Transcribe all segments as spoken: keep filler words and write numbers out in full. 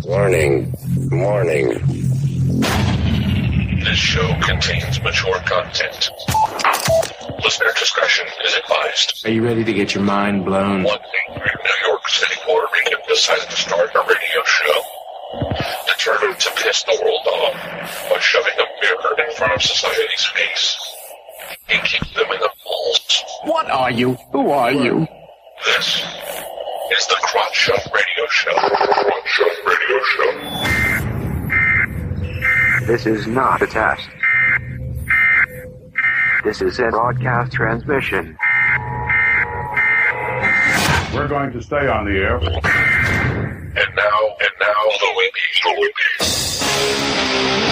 Warning. Warning. This show contains mature content. Listener discretion is advised. Are you ready to get your mind blown? One angry New York City Puerto Rican decided to start a radio show, determined to piss the world off by shoving a mirror in front of society's face and kick them in the balls. What are you? Who are you? This is the Crotch Shot Radio Show. Crotch Shot Radio Show. This is not a test. This is a broadcast transmission. We're going to stay on the air. And now, and now, the Wiki, the Wiki.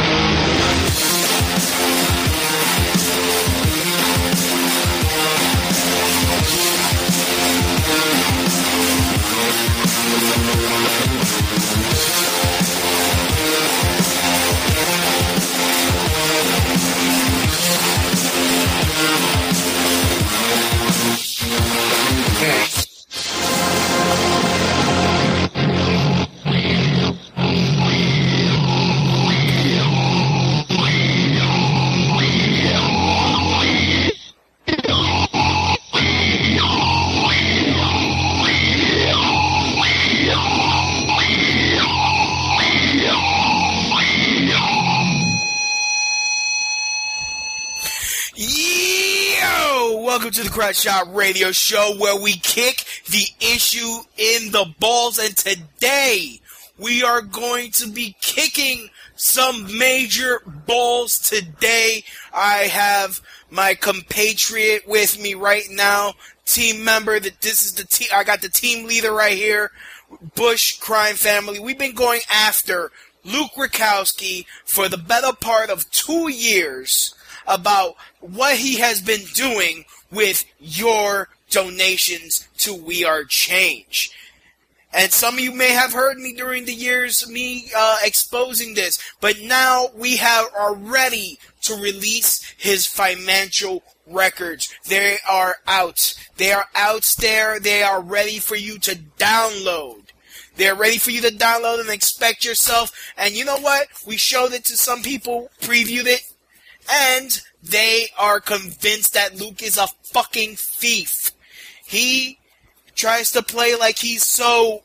Welcome to the Crotch Shot Radio Show, where we kick the issue in the balls, and today we are going to be kicking some major balls today. I have my compatriot with me right now, team member. That this is the team. I got the team leader right here, Bush Crime Family. We've been going after Luke Rukowski for the better part of two years about what he has been doing with your donations to We Are Change. And some of you may have heard me during the years, me uh, exposing this, but now we have are ready to release his financial records. They are out. They are out there. They are ready for you to download. They're ready for you to download and expect yourself. And you know what? We showed it to some people, previewed it, and they are convinced that Luke is a fucking thief. He tries to play like he's so,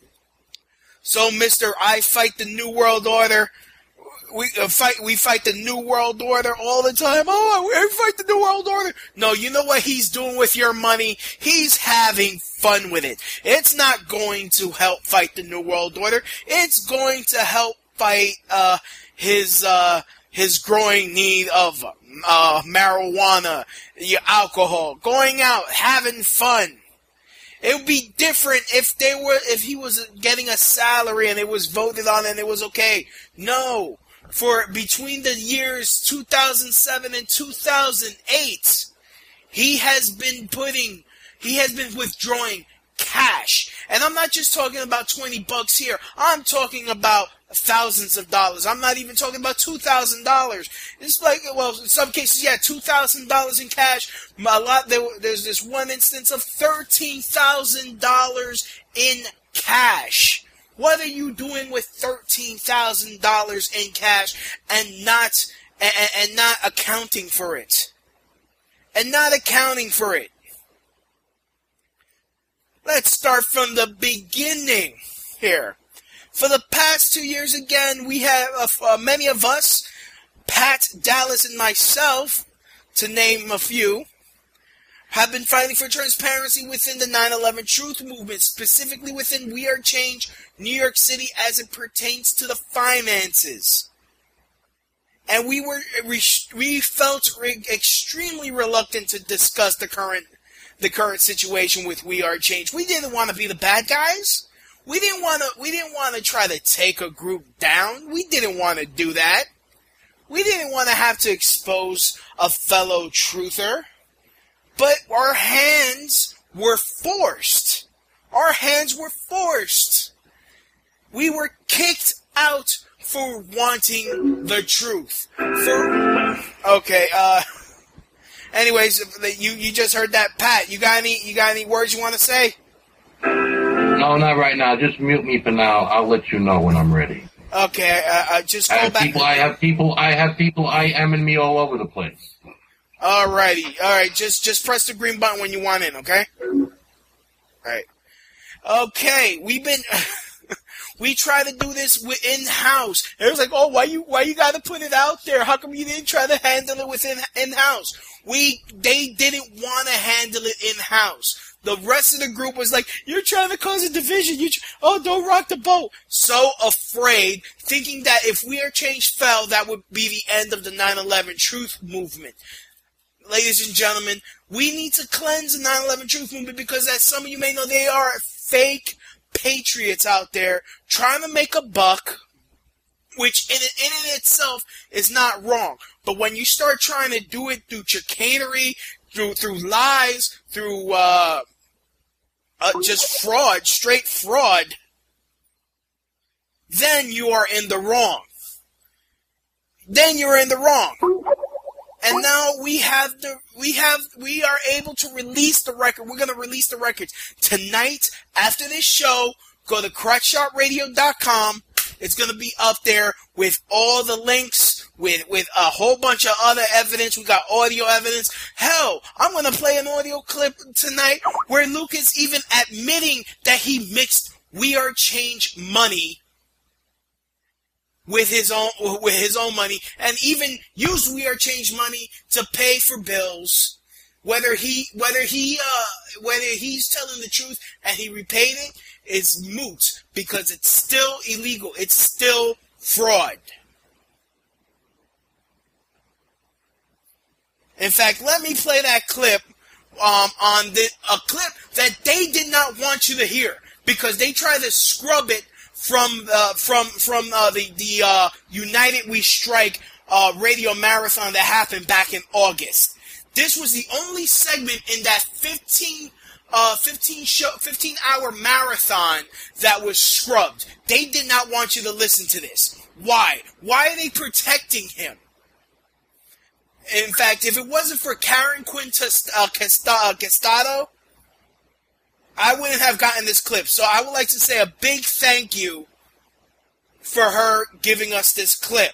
so Mister I fight the New World Order. We uh, fight, we fight the New World Order all the time. Oh, I fight the New World Order. No, you know what he's doing with your money? He's having fun with it. It's not going to help fight the New World Order. It's going to help fight uh, his uh, his growing need of uh, marijuana, your alcohol, going out, having fun. It would be different if they were if he was getting a salary and it was voted on and it was okay. No. For between the years two thousand seven and two thousand eight, he has been putting, he has been withdrawing cash. And I'm not just talking about twenty bucks here. I'm talking about thousands of dollars. I'm not even talking about two thousand dollars. It's like, well, in some cases, yeah, two thousand dollars in cash. A lot, there, there's this one instance of thirteen thousand dollars in cash. What are you doing with thirteen thousand dollars in cash and not and, and not accounting for it? And not accounting for it. Let's start from the beginning here. For the past two years, again, we have uh, uh, many of us, Pat, Dallas, and myself, to name a few, have been fighting for transparency within the nine eleven Truth Movement, specifically within We Are Change, New York City, as it pertains to the finances. And we were we felt extremely reluctant to discuss the current the current situation with We Are Change. We didn't want to be the bad guys. We didn't want to we didn't want to try to take a group down. We didn't want to do that. We didn't want to have to expose a fellow truther. But our hands were forced. Our hands were forced. We were kicked out for wanting the truth. For okay, uh anyways, you you just heard that, Pat. You got any you got any words you want to say? No, not right now. Just mute me for now. I'll let you know when I'm ready. Okay, uh, uh, just go I have back. People, I have people. I have people. I am in me all over the place. Alrighty, all right. Just just press the green button when you want in. Okay. All right. Okay, we've been. We try to do this in house. It was like, oh, why you why you got to put it out there? How come you didn't try to handle it within in house? We they didn't want to handle it in house. The rest of the group was like, you're trying to cause a division. You, oh, don't rock the boat. So afraid, thinking that if We Are Change fell, that would be the end of the nine eleven Truth Movement. Ladies and gentlemen, we need to cleanse the nine eleven Truth Movement because, as some of you may know, they are fake patriots out there trying to make a buck, which in in and itself is not wrong. But when you start trying to do it through chicanery, through through lies, through uh, uh, just fraud, straight fraud, then you are in the wrong. Then you're in the wrong. And now we have the we have we are able to release the record. We're going to release the records tonight after this show. Go to crotch shot radio dot com. It's going to be up there with all the links, with with a whole bunch of other evidence. We got audio evidence. Hell, I'm going to play an audio clip tonight where Luke is even admitting that he mixed We Are Change money with his own with his own money, and even used We Are Change money to pay for bills. Whether he whether he uh, whether he's telling the truth and he repaid it is moot because it's still illegal. It's still fraud. In fact, let me play that clip um, on the a clip that they did not want you to hear because they tried to scrub it from uh, from from uh, the the uh, United We Strike uh, radio marathon that happened back in August. This was the only segment in that fifteen uh, fifteen show fifteen hour marathon that was scrubbed. They did not want you to listen to this. Why? Why are they protecting him? In fact, if it wasn't for Karen Quintas uh, Castado, I wouldn't have gotten this clip. So I would like to say a big thank you for her giving us this clip.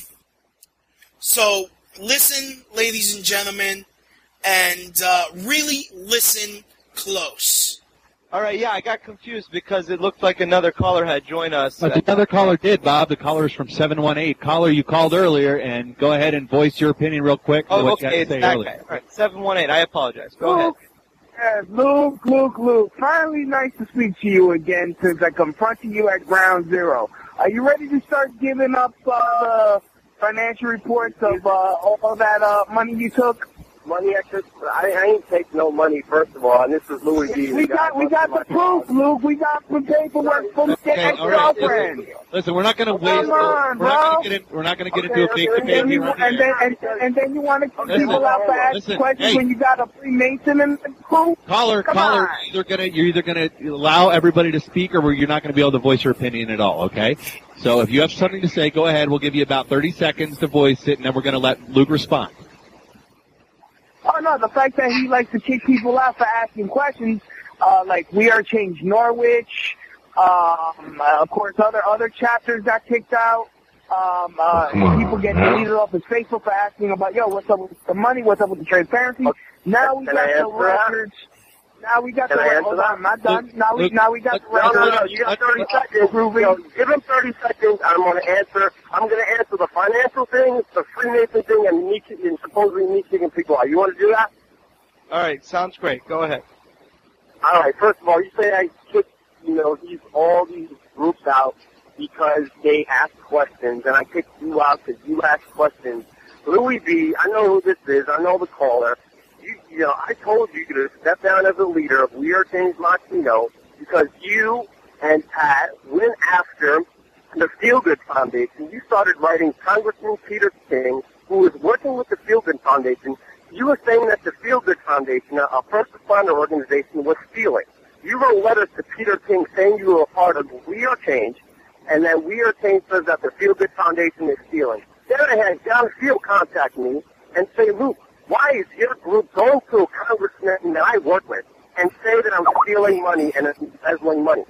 So listen, ladies and gentlemen, and uh, really listen close. All right, yeah, I got confused because it looked like another caller had joined us. Uh, another caller did, Bob. The caller is from seven one eight. Caller, you called earlier, and go ahead and voice your opinion real quick. Oh, what okay, you it's had to say that earlier. guy. All right, seven one eight, I apologize. Go Luke, ahead. Yes, Luke, Luke, Luke. Finally nice to speak to you again since I confronted you at ground zero. Are you ready to start giving up uh, financial reports of uh, all that uh, money you took? Money extra? I, I ain't take no money, first of all, and this is Louis D. We got, we got the proof, Luke. We got the paperwork from the Okay, all right. ex-girlfriend. Listen, listen, we're not going to waste. Come on, we're not bro. going to get in, we're not going to get Okay, into a big okay, debate And, here. you, on and, the air. then, and, and then you want to kick Listen, people out for asking listen, questions hey. when you got a Freemason in the crew? Caller, Come caller, on. you're either gonna you're either gonna allow everybody to speak, or you're not gonna be able to voice your opinion at all. Okay? So if you have something to say, go ahead. We'll give you about thirty seconds to voice it, and then we're gonna let Luke respond. Oh, no, the fact that he likes to kick people out for asking questions, uh, like We Are Change Norwich, um, uh, of course, other other chapters got kicked out. Um, uh, on, people get man. deleted off his Facebook for asking about, yo, what's up with the money? What's up with the transparency? Now we Can got I the answer that? records. Now we got Can the I records. answer Hold that? on, I'm not done. Now we, Look, now we got the No, no, records. no, you got thirty seconds. Yo, give him thirty seconds. I'm going to answer. I'm going to answer the financial thing, the Freemason thing, and me and supposedly me kicking people out. You want to do that? All right, sounds great. Go ahead. All right. First of all, you say I kicked, you know, these all these groups out because they asked questions, and I kicked you out because you asked questions. Louis B, I know who this is. I know the caller. You, you know, I told you to step down as a leader of We Are Change Latino because you and Pat went after the Feel Good Foundation. You started writing Congressman Peter King, who was working with the Feel Good Foundation. You were saying that the Feel Good Foundation, a first responder organization, was stealing. You wrote letters to Peter King saying you were a part of We Are Change, and that We Are Change says that the Feel Good Foundation is stealing. Then I had John Field contact me and say, Luke, why is your group going to a congressman that I work with and say that I'm stealing money and embezzling money?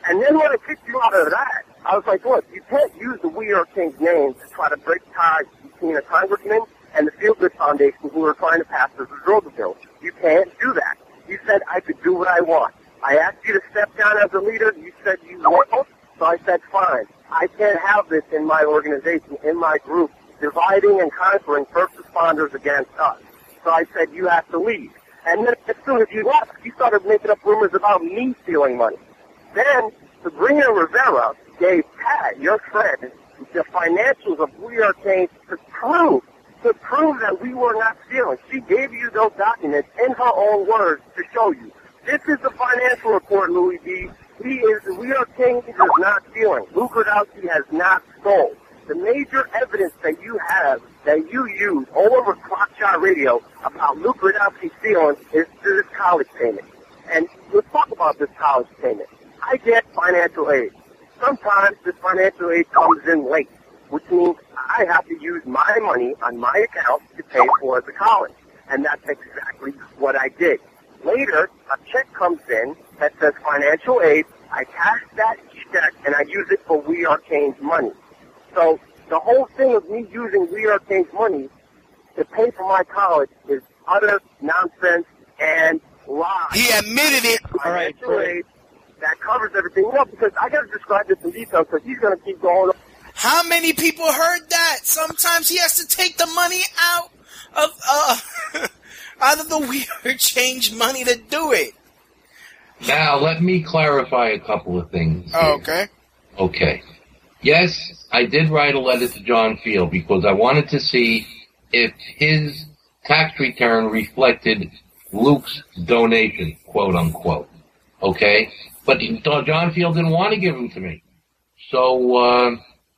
And then when I kicked you out of that, I was like, look, you can't use the We Are Kings name to try to break ties between a congressman and the Feel Good Foundation who are trying to pass the Droga bill. You can't do that. You said I could do what I want. I asked you to step down as a leader. You said you won't. So I said, fine. I can't have this in my organization, in my group, dividing and conquering first responders against us. So I said, you have to leave. And then as soon as you left, you started making up rumors about me stealing money. Then Sabrina Rivera gave Pat, your friend, the financials of We Are Kings to prove, to prove that we were not stealing. She gave you those documents in her own words to show you. This is the financial report, Louis B. He is, We Are Kings is not stealing. Luke Rudkowski has not stole. The major evidence that you have, that you use all over Clockshot Radio about Luke Rudkowski stealing is this college payment. And let's talk about this college payment. I get financial aid. Sometimes this financial aid comes in late, which means I have to use my money on my account to pay for the college. And that's exactly what I did. Later, a check comes in that says financial aid. I cash that check, and I use it for We Are Kings money. So the whole thing of me using We Are Kings money to pay for my college is utter nonsense and lies. He admitted it. All right, aid that covers everything. You know, because I got to describe this in detail because he's going to keep going. How many people heard that? Sometimes he has to take the money out of uh, out of the We Are Change money to do it. Now, let me clarify a couple of things. Oh, okay. Okay. Yes, I did write a letter to John Field because I wanted to see if his tax return reflected Luke's donation, quote unquote. Okay? But John Field didn't want to give them to me. So, uh,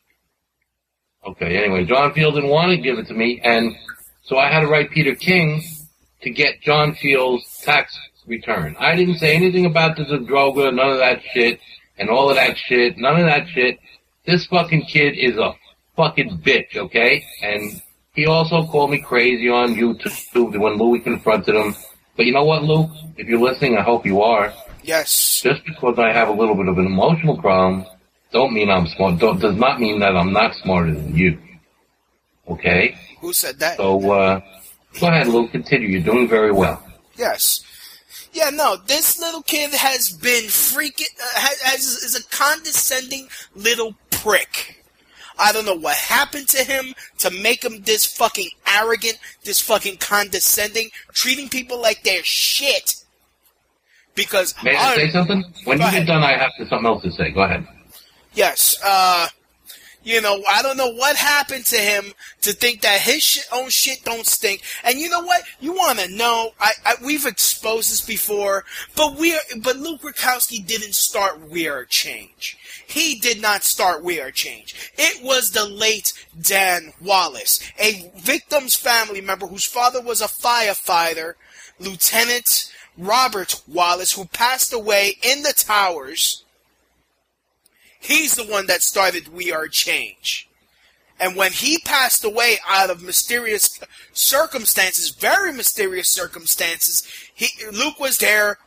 okay, anyway, John Field didn't want to give it to me, and so I had to write Peter King to get John Field's tax return. I didn't say anything about the Droga, none of that shit, and all of that shit, none of that shit. This fucking kid is a fucking bitch, okay? And he also called me crazy on YouTube when Louis confronted him. But you know what, Luke? If you're listening, I hope you are. Yes. Just because I have a little bit of an emotional problem, don't mean I'm smart. Don't, does not mean that I'm not smarter than you. Okay? Who said that? So, uh, go ahead, Luke. Continue. You're doing very well. Yes. Yeah, no, this little kid has been freaking, uh, has, has, is a condescending little prick. I don't know what happened to him to make him this fucking arrogant, this fucking condescending, treating people like they're shit. Because May I, I say something? When you ahead. get done, I have to, something else to say. Go ahead. Yes, uh, you know, I don't know what happened to him to think that his shit, own shit don't stink. And you know what? You want to know? I, I we've exposed this before, but we, but Luke Rudkowski didn't start We Are Change. He did not start We Are Change. It was the late Dan Wallace, a victim's family member whose father was a firefighter, Lieutenant Robert Wallace, who passed away in the towers. He's the one that started We Are Change. And when he passed away out of mysterious circumstances, very mysterious circumstances, he, Luke was there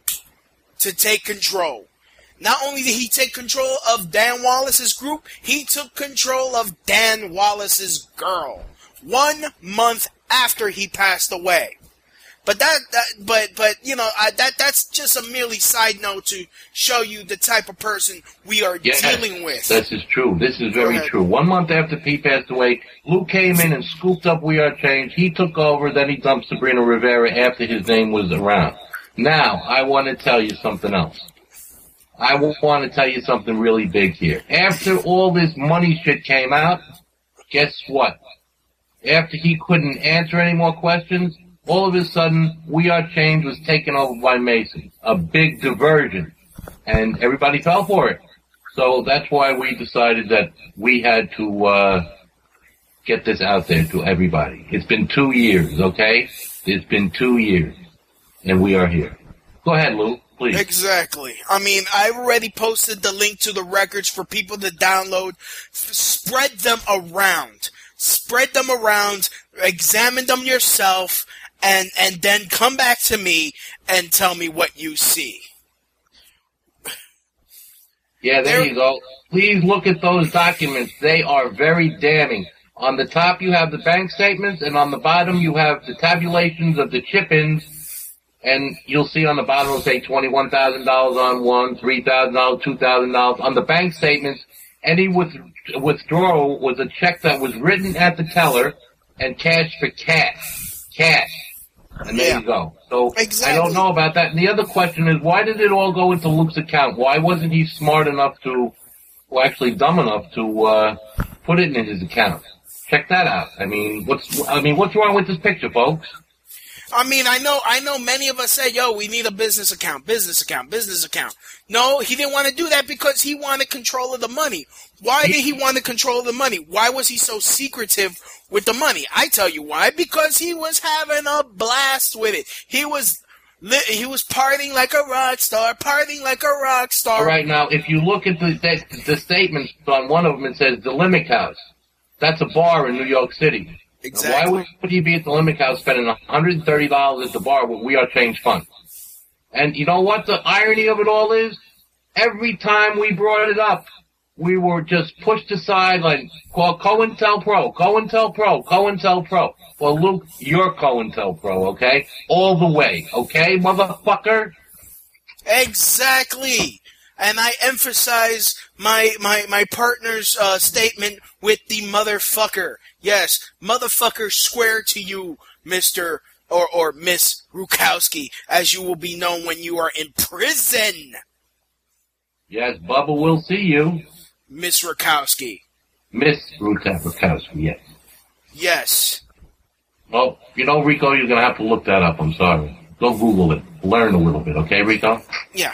to take control. Not only did he take control of Dan Wallace's group, he took control of Dan Wallace's girl. One month after he passed away. But that, that but but you know, I, that that's just a merely side note to show you the type of person we are yes, dealing with. This is true. This is very true. One month after Pete passed away, Luke came in and scooped up We Are Change. He took over, then he dumped Sabrina Rivera after his name was around. Now, I want to tell you something else. I want to tell you something really big here. After all this money shit came out, guess what? After he couldn't answer any more questions, all of a sudden, We Are Change was taken over by Mason. A big diversion. And everybody fell for it. So that's why we decided that we had to uh get this out there to everybody. It's been two years, okay? It's been two years. And we are here. Go ahead, Lou, please. Exactly. I mean, I already posted the link to the records for people to download. F- spread them around. Spread them around. Examine them yourself. And and then come back to me and tell me what you see. Yeah, there you go. Please look at those documents. They are very damning. On the top, you have the bank statements, and on the bottom, you have the tabulations of the chip-ins. And you'll see on the bottom, it'll say twenty-one thousand dollars on one, three thousand dollars, two thousand dollars. On the bank statements, any with, withdrawal was a check that was written at the teller and cashed for cash. Cash. And there Yeah. you go. So Exactly. I don't know about that. And the other question is, why did it all go into Luke's account? Why wasn't he smart enough to, or actually dumb enough to uh, put it in his account? Check that out. I mean, what's I mean, what's wrong with this picture, folks? I mean, I know, I know many of us say, yo, we need a business account, business account, business account. No, he didn't want to do that because he wanted control of the money. Why did he want to control the money? Why was he so secretive with the money? I tell you why. Because he was having a blast with it. He was, li- he was partying like a rock star, partying like a rock star. All right, now, if you look at the, the, the statements on one of them, it says the Limerick House. That's a bar in New York City. Exactly. Why would he be at the Limerick House spending one hundred thirty dollars at the bar with We Are Change Funds? And you know what the irony of it all is? Every time we brought it up, we were just pushed aside like, call COINTELPRO, COINTELPRO, COINTELPRO. Well, Luke, you're COINTELPRO, okay? All the way, okay, motherfucker? Exactly. And I emphasize my my my partner's uh, statement with the motherfucker. Yes, motherfucker square to you, Mister or or Miss Rukowski, as you will be known when you are in prison. Yes, Bubba will see you. Miss Rukowski. Miss Rukowski, yes. Yes. Well, you know, Rico, you're going to have to look that up. I'm sorry. Go Google it. Learn a little bit, okay, Rico? Yeah.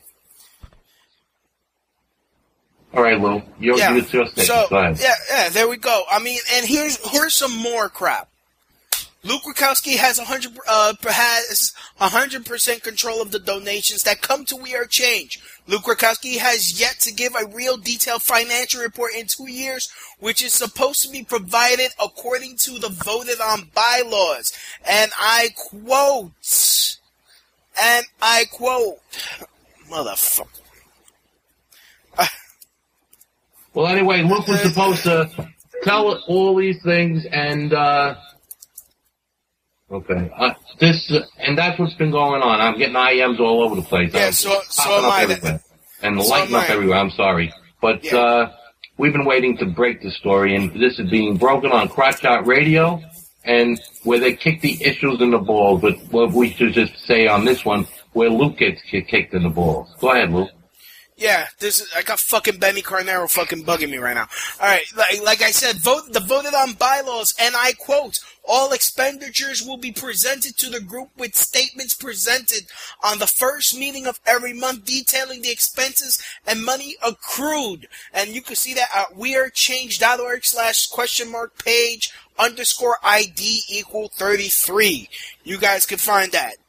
All right, Lou. You're, Yeah. you're your station. So, Go ahead. yeah, yeah, there we go. I mean, and here's here's some more crap. Luke Rukowski has one hundred uh, has one hundred percent control of the donations that come to We Are Change. Luke Rukowski has yet to give a real detailed financial report in two years, which is supposed to be provided according to the voted on bylaws. And I quote, and I quote, motherfucker. Well, anyway, Luke was supposed to tell all these things, and uh, okay, uh, this uh, and that's what's been going on. I'm getting I Ms all over the place. Yeah, I'm so so popping am up I. everywhere. and so lighting am up I. everywhere. I'm sorry, but Yeah. uh, we've been waiting to break the story, and this is being broken on Crotch Shot Radio, and where they kick the issues in the balls. But what we should just say on this one, where Luke gets kicked in the balls. Go ahead, Luke. Yeah, this is, I got fucking Benny Carnero fucking bugging me right now. Alright, like, like I said, vote, the voted on bylaws, and I quote, all expenditures will be presented to the group with statements presented on the first meeting of every month detailing the expenses and money accrued. And you can see that at wearechange.org slash question mark page underscore ID equal thirty-three. You guys can find that.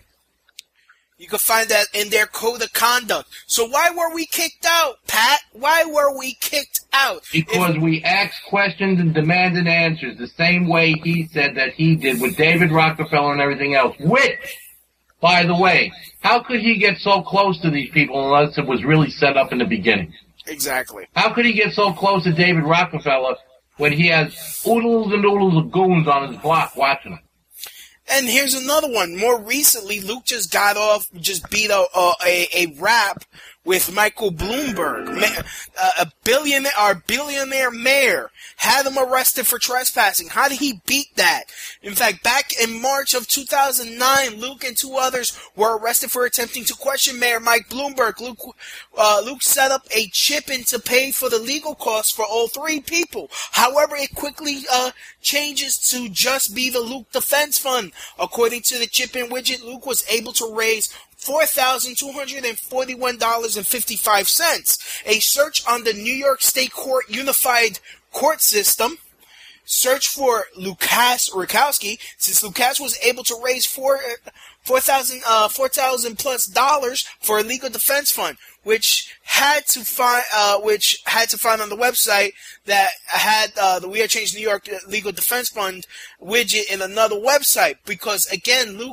You can find that in their code of conduct. So why were we kicked out, Pat? Why were we kicked out? Because If, we asked questions and demanded answers the same way he said that he did with David Rockefeller and everything else. Which, by the way, how could he get so close to these people unless it was really set up in the beginning? exactly. How could he get so close to David Rockefeller when he has oodles and oodles of goons on his block watching him? And here's another one. More recently, Luke just got off, just beat a a, a, a rap with Michael Bloomberg, ma- uh, a billionaire, our billionaire mayor, had him arrested for trespassing. How did he beat that? In fact, back in March of two thousand nine, Luke and two others were arrested for attempting to question Mayor Mike Bloomberg. Luke, uh, Luke set up a chip-in to pay for the legal costs for all three people. However, it quickly uh, changes to just be the Luke Defense Fund. According to the chip-in widget, Luke was able to raise four thousand two hundred forty-one dollars and fifty-five cents. A search on the New York State Court Unified Court System search for Lukas Rukowski, since Lukas was able to raise four four thousand uh four thousand plus dollars for a legal defense fund, which had to find uh which had to find on the website that had uh the We Are Change New York Legal Defense Fund widget in another website, because again Luke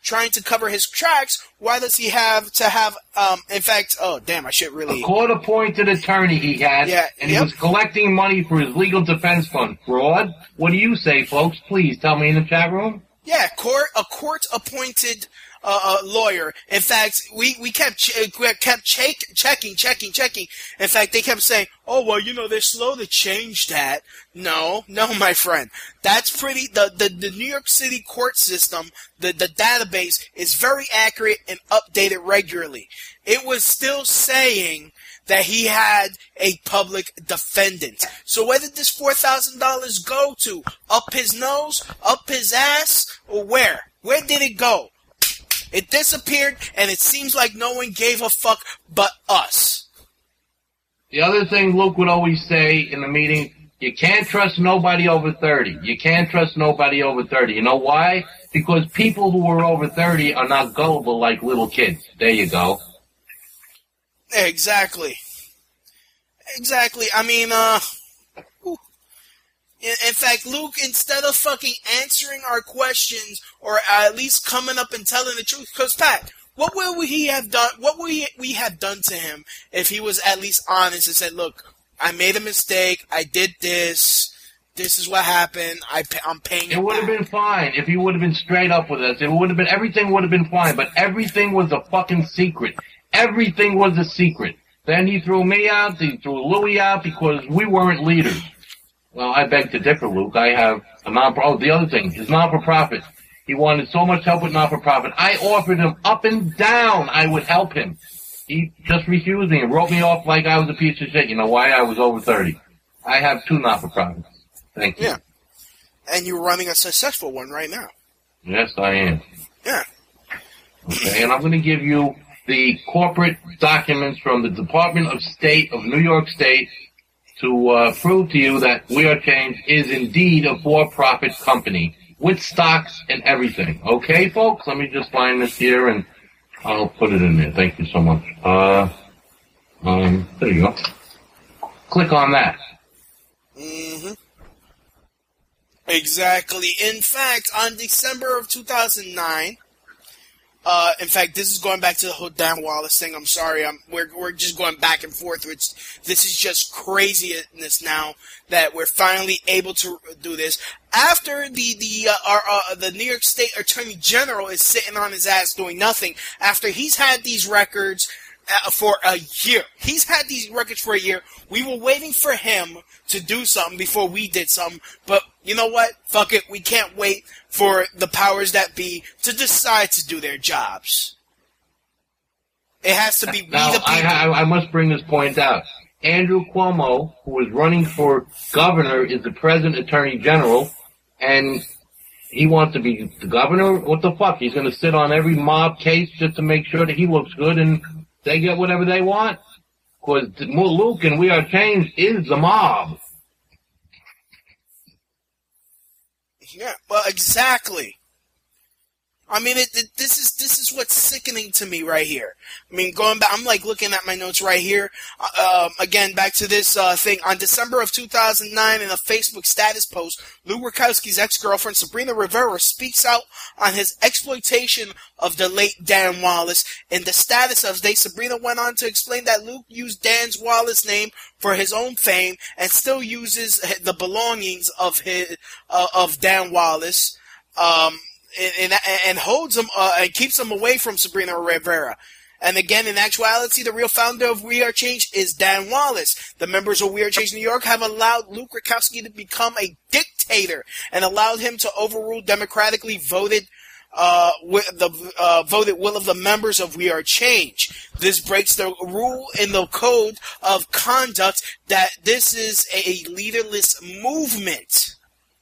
trying to cover his tracks, why does he have to have, um, in fact, oh, damn, I should really... A court-appointed attorney he had, yeah, and he yep. was collecting money for his legal defense fund. Fraud? What do you say, folks? Please tell me in the chat room. Yeah, court a court-appointed uh, uh, lawyer. In fact, we we kept ch- we kept check, checking, checking, checking. In fact, they kept saying, "Oh, well, you know, they're slow to change that." No, no, my friend. That's pretty. The the, the New York City court system, the the database is very accurate and updated regularly. It was still saying that he had a public defendant. So where did this four thousand dollars go to? Up his nose? Up his ass? Or where? Where did it go? It disappeared, and it seems like no one gave a fuck but us. The other thing Luke would always say in the meeting, you can't trust nobody over thirty. You can't trust nobody over thirty. You know why? Because people who are over thirty are not gullible like little kids. There you go. Exactly. Exactly. I mean, uh... In, in fact, Luke, instead of fucking answering our questions, or at least coming up and telling the truth, because, Pat, what would he have done, what would we, we have done to him if he was at least honest and said, look, I made a mistake, I did this, this is what happened, I, I'm paying it It would have been fine if he would have been straight up with us. It would have been, everything would have been fine, but everything was a fucking secret. Everything was a secret. Then he threw me out, he threw Louis out because we weren't leaders. Well, I beg to differ, Luke. I have a non oh, the other thing, his non-for-profit. He wanted so much help with non-for-profit. I offered him up and down I would help him. He just refused me and wrote me off like I was a piece of shit. You know why? I was over thirty. I have two non-for-profits. Thank you. Yeah. And you're running a successful one right now. Yes, I am. Yeah. Okay, and I'm going to give you the corporate documents from the Department of State of New York State to uh, prove to you that We Are Change is indeed a for-profit company with stocks and everything. Okay, folks? Let me just find this here, and I'll put it in there. Thank you so much. Uh, um, there you go. Click on that. Mm-hmm. Exactly. In fact, on December of two thousand nine, Uh, in fact, this is going back to the whole Dan Wallace thing. I'm sorry, I'm, we're we're just going back and forth. It's, this is just craziness now that we're finally able to do this. After the the uh, our, uh, the New York State Attorney General is sitting on his ass doing nothing, after he's had these records uh, for a year. He's had these records for a year. We were waiting for him to do something before we did something, but you know what? Fuck it. We can't wait for the powers that be to decide to do their jobs. It has to be we now, the people. I, I, I must bring this point out. Andrew Cuomo, who is running for governor, is the present attorney general, and he wants to be the governor? What the fuck? He's going to sit on every mob case just to make sure that he looks good and they get whatever they want? Because Luke and We Are Changed is the mob. Yeah, well, exactly. I mean, it, it, this is this is what's sickening to me right here. I mean, going back, I'm like looking at my notes right here. Uh, um, again, back to this uh, thing. On December of two thousand nine, in a Facebook status post, Lou Rakowski's ex-girlfriend Sabrina Rivera speaks out on his exploitation of the late Dan Wallace. In the status of they, Sabrina went on to explain that Luke used Dan's Wallace name for his own fame and still uses the belongings of his uh, of Dan Wallace. Um, And, and, and holds him uh, and keeps him away from Sabrina Rivera. And again, in actuality, the real founder of We Are Change is Dan Wallace. The members of We Are Change New York have allowed Luke Rakowski to become a dictator and allowed him to overrule democratically voted uh, with the uh, voted will of the members of We Are Change. This breaks the rule in the code of conduct that this is a leaderless movement.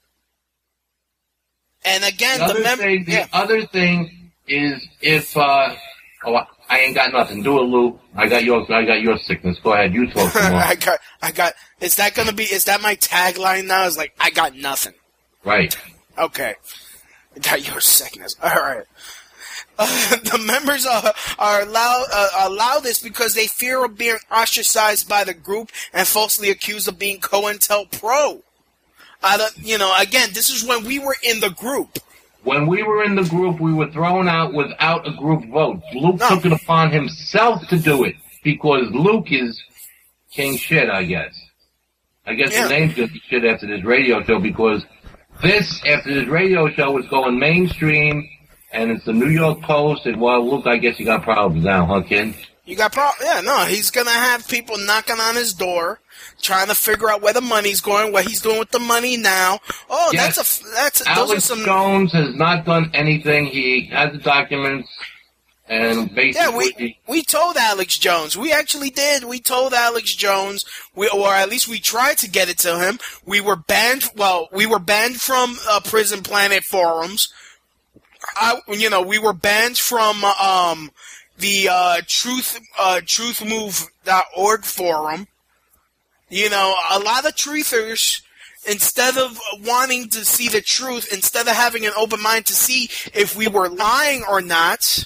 And again, the, the, mem- thing, the yeah. other thing is if uh, oh, I ain't got nothing. Do it, Lou. I got your I got your sickness. Go ahead, you talk some more. I got I got. Is that gonna be? Is that my tagline now? Is like I got nothing. Right. Okay. I got your sickness. All right. Uh, the members are are allowed uh, allow this because they fear of being ostracized by the group and falsely accused of being COINTELPRO. I don't, you know, again, this is when we were in the group. When we were in the group, we were thrown out without a group vote. Luke No. took it upon himself to do it because Luke is king shit, I guess. I guess Yeah. the name's going to be shit after this radio show because this, after this radio show, is going mainstream, and it's the New York Post, and, well, Luke, I guess you got problems now, huh, kid? You got pro- yeah, no, he's gonna have people knocking on his door, trying to figure out where the money's going, what he's doing with the money now. Oh, Yes. that's a that's those are Alex some. Jones has not done anything. He has the documents, and basically... Yeah, we we told Alex Jones. We actually did. We told Alex Jones, we, or at least we tried to get it to him. We were banned. Well, we were banned from uh, Prison Planet forums. I, you know, we were banned from um, the uh, Truth uh, Truth Move dot org forum. You know, a lot of truthers, instead of wanting to see the truth, instead of having an open mind to see if we were lying or not,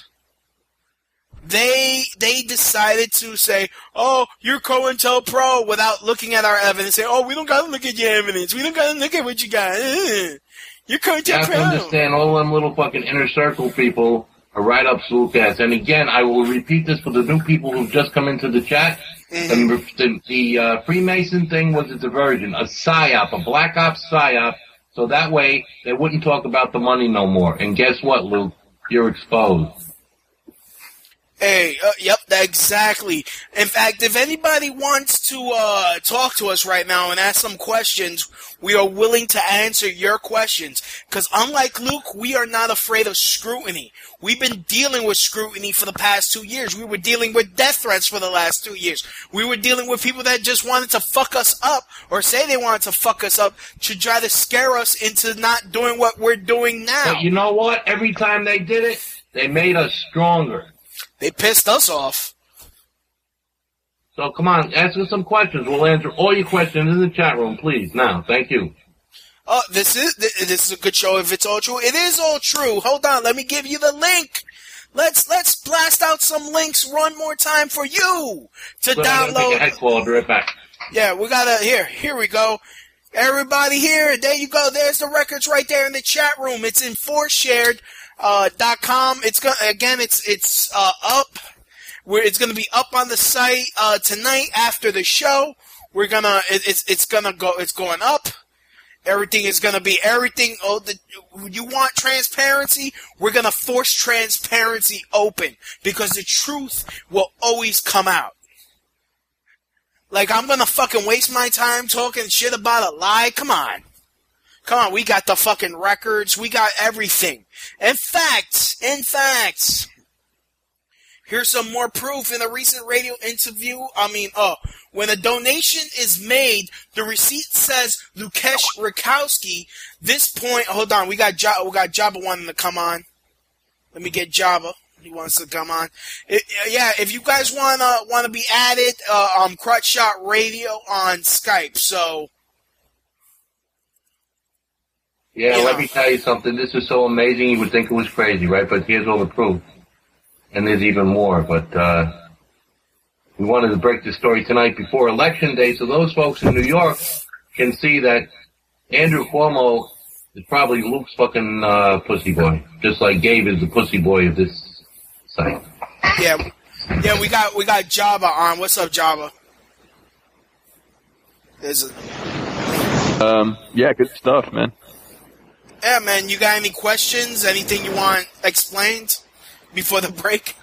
they they decided to say, "Oh, you're COINTELPRO," without looking at our evidence. Say, "Oh, we don't got to look at your evidence. We don't got to look at what you got. Uh, you're You have to COINTELPRO." understand, all them little fucking inner circle people are right up Luke's ass. And again, I will repeat this for the new people who've just come into the chat. Mm-hmm. The, the, the uh, Freemason thing was a diversion, a psyop, a black ops psyop, so that way they wouldn't talk about the money no more. And guess what, Luke? You're exposed. Hey, uh, yep, that, exactly. In fact, if anybody wants to uh, talk to us right now and ask some questions, we are willing to answer your questions. Because unlike Luke, we are not afraid of scrutiny. We've been dealing with scrutiny for the past two years. We were dealing with death threats for the last two years. We were dealing with people that just wanted to fuck us up, or say they wanted to fuck us up, to try to scare us into not doing what we're doing now. But you know what? Every time they did it, they made us stronger. They pissed us off. So come on, ask us some questions. We'll answer all your questions in the chat room, please. Now, thank you. Oh, this is this is a good show. If it's all true, it is all true. Hold on, let me give you the link. Let's let's blast out some links one more time for you to So I'm gonna download. take a head call. I'll be right back. Yeah, we gotta here. Here we go. Everybody here. There you go. There's the records right there in the chat room. It's in force shared uh, dot com. It's gonna again. It's it's uh, up. Where it's gonna be up on the site uh, tonight after the show. We're gonna. It, it's it's gonna go. It's going up. Everything is going to be everything. Oh, the, you want transparency? We're going to force transparency open because the truth will always come out. Like, I'm going to fucking waste my time talking shit about a lie? Come on. Come on, we got the fucking records. We got everything. In fact, in fact, here's some more proof in a recent radio interview. I mean, oh, when a donation is made, the receipt says Lukesh Rakowski. This point, hold on, we got Jabba, we got Jabba wanting to come on. Let me get Jabba. He wants to come on. It, yeah, if you guys wanna wanna be added, uh, um, Crutch Shot Radio on Skype. So. Yeah, You let know. me tell you something. This is so amazing. You would think it was crazy, right? But here's all the proof. And there's even more, but uh, we wanted to break this story tonight before Election Day so those folks in New York can see that Andrew Cuomo is probably Luke's fucking uh, pussy boy, just like Gabe is the pussy boy of this site. Yeah, yeah, we got we got Jabba on. What's up, Jabba? There's a, Um, yeah, good stuff, man. yeah, man. You got any questions? Anything you want explained before the break?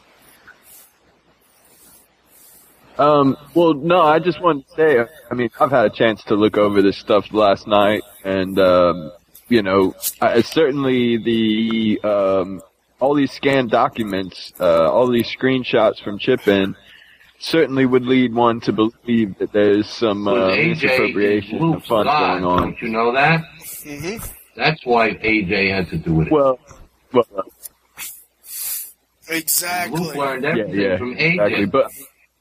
Um, well, no, I just wanted to say, I mean, I've had a chance to look over this stuff last night, and, um, you know, I, certainly the, um, all these scanned documents, uh, all these screenshots from Chip-In certainly would lead one to believe that there's some, uh, With A J misappropriation is of Luke's funds God, going on. don't you know that? Mm-hmm. That's why A J had to do with it. Well, well, uh, Exactly. Luke learned yeah, everything yeah, from A J. exactly, but,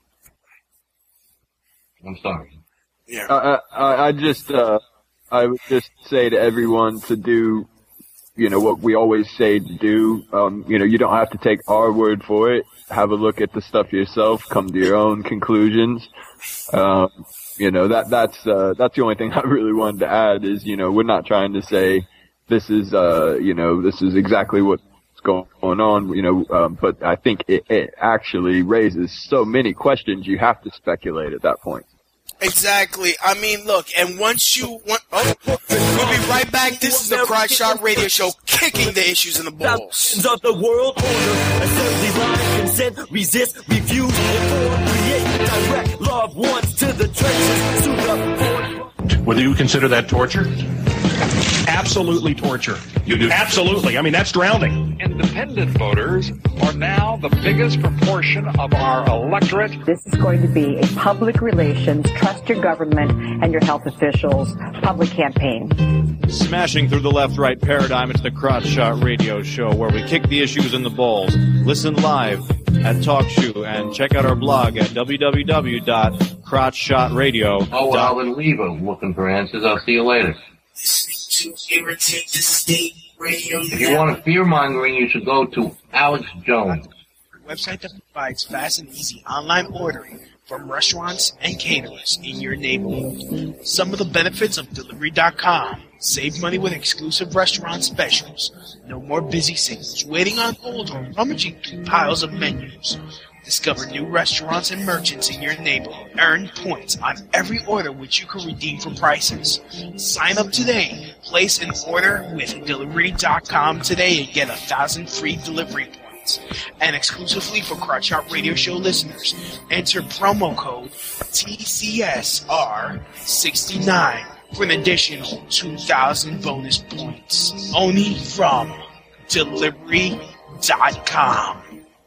I'm sorry. Yeah. I, I, I just, uh, I would just say to everyone to do, you know, what we always say to do. Um, you know, you don't have to take our word for it. Have a look at the stuff yourself. Come to your own conclusions. Um, you know, that, that's, uh, that's the only thing I really wanted to add is, you know, we're not trying to say this is, uh, you know, this is exactly what's going on, you know, um, but I think it, it actually raises so many questions you have to speculate at that point. Exactly. I mean, look, and once you want, oh, we'll be right back. This is the Crotch Shot Radio Show, kicking the issues in the balls. Of the world order, assembly line, consent, resist, refuse, inform, create, direct, loved ones to the trenches, suit up. Whether you consider that torture? Absolutely torture. You do? Absolutely. I mean, that's drowning. Independent voters are now the biggest proportion of our electorate. This is going to be a public relations, trust your government and your health officials public campaign. Smashing through the left-right paradigm, it's the Crotch Shot Radio Show, where we kick the issues in the balls. Listen live at TalkShoe and check out our blog at w w w dot crotch shot radio dot com. Oh, well, I'll leave them looking for answers. I'll see you later. To irritate the state radio. If you want a fear-mongering, you should go to Alex Jones. A website that provides fast and easy online ordering from restaurants and caterers in your neighborhood. Some of the benefits of delivery dot com. Save money with exclusive restaurant specials. No more busy signals, waiting on hold, or rummaging through piles of menus. Discover new restaurants and merchants in your neighborhood. Earn points on every order which you can redeem for prices. Sign up today. Place an order with delivery dot com today and get a thousand free delivery points. And exclusively for Crotch Shot Radio Show listeners, enter promo code T C S R sixty-nine for an additional two thousand bonus points. Only from delivery dot com.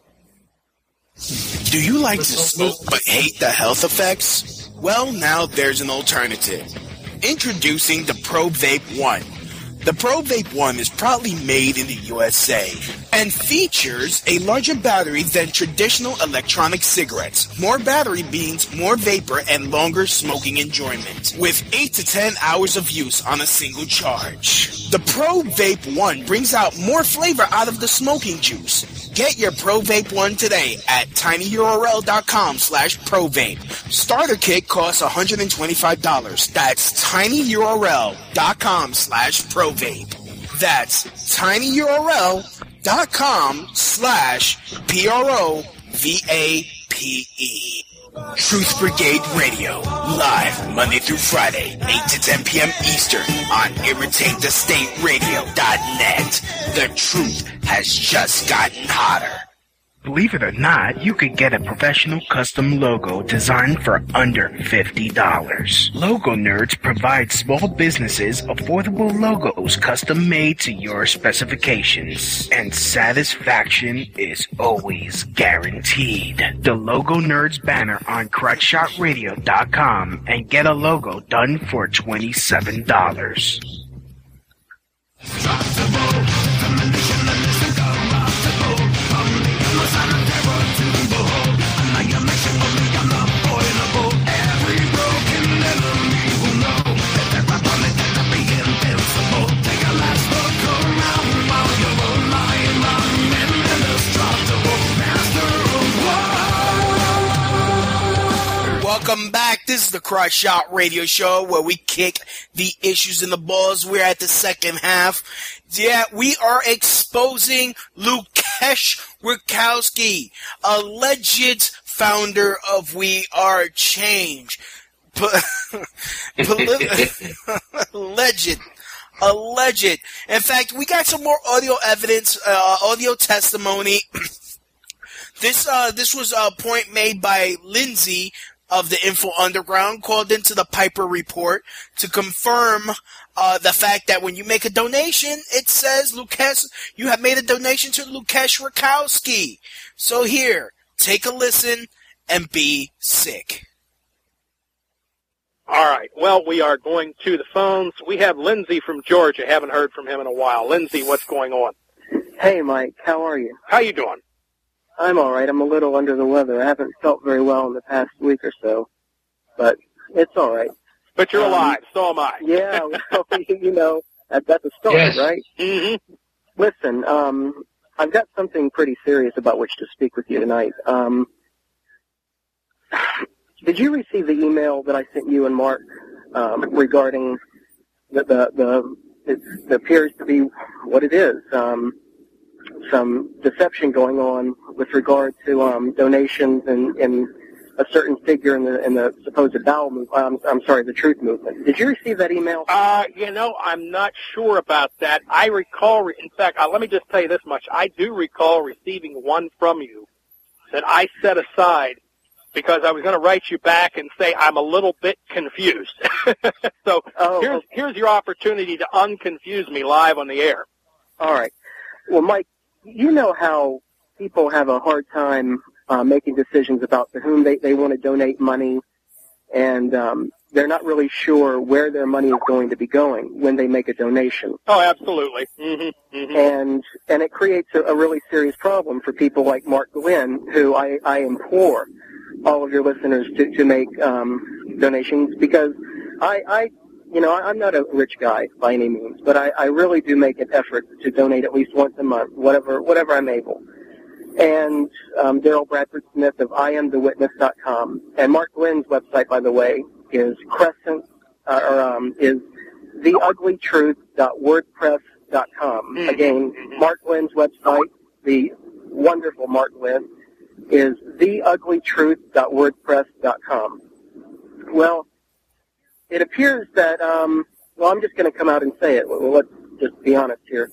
Do you like to smoke but hate the health effects? Well, now there's an alternative. Introducing the Pro Vape One. The Pro Vape One is proudly made in the U S A and features a larger battery than traditional electronic cigarettes. More battery means more vapor and longer smoking enjoyment, with eight to ten hours of use on a single charge. The Pro Vape One brings out more flavor out of the smoking juice. Get your Pro Vape One today at tinyurl dot com slash provape. Starter kit costs one hundred twenty-five dollars. That's tinyurl dot com slash provape. That's tinyurl dot com slash P R O V A P E. Truth Brigade Radio, live Monday through Friday, eight to ten p.m. Eastern on irritate the state radio dot net. The truth has just gotten hotter. Believe it or not, you could get a professional custom logo designed for under fifty dollars. Logo Nerds provides small businesses affordable logos custom made to your specifications. And satisfaction is always guaranteed. The Logo Nerds banner on crotch shot radio dot com and get a logo done for twenty-seven dollars. Welcome back. This is the Crotch Shot Radio Show, where we kick the issues in the balls. We're at the second half. Yeah, we are exposing Lukesh Rakowski, alleged founder of We Are Change. Alleged. Alleged. In fact, we got some more audio evidence, uh, audio testimony. This, uh, this was a point made by Lindsay of the Info Underground, called into the Piper Report to confirm uh, the fact that when you make a donation, it says Lukesh, you have made a donation to Lukesh Rakowski. So here, take a listen and be sick. All right. Well, we are going to the phones. We have Lindsay from Georgia. Haven't heard from him in a while. Lindsay, what's going on? Hey, Mike. How are you? How you doing? I'm all right. I'm a little under the weather. I haven't felt very well in the past week or so, but it's all right. But you're um, alive. So am I. Yeah. Well, you know, that, that's a start, yes. right? Mm-hmm. Listen, um, I've got something pretty serious about which to speak with you tonight. Um, did you receive the email that I sent you and Mark um, regarding the, the the it appears to be what it is. Um, some deception going on with regard to um, donations and, and a certain figure in the in the supposed bowel movement. Um, I'm sorry, the Truth Movement. Did you receive that email? Uh, you know, I'm not sure about that. I recall, in fact, uh, let me just tell you this much. I do recall receiving one from you that I set aside because I was going to write you back and say I'm a little bit confused. so oh, here's okay. here's your opportunity to unconfuse me live on the air. All right. Well, Mike, you know how people have a hard time uh, making decisions about to whom they, they want to donate money, and um, they're not really sure where their money is going to be going when they make a donation. Oh, absolutely. Mm-hmm. Mm-hmm. And and it creates a, a really serious problem for people like Mark Glynn, who I, I implore all of your listeners to, to make um, donations, because I, I, you know, I'm not a rich guy by any means, but I, I really do make an effort to donate at least once a month, whatever whatever I'm able. And um, Daryl Bradford Smith of I am the witness dot com, and Mark Glynn's website, by the way, is Crescent, uh, or um, is the ugly truth dot wordpress dot com. Mm-hmm. Again, Mark Glynn's website, the wonderful Mark Glynn, is the ugly truth dot wordpress dot com. Well, it appears that, um, well, I'm just going to come out and say it. Well, let's just be honest here.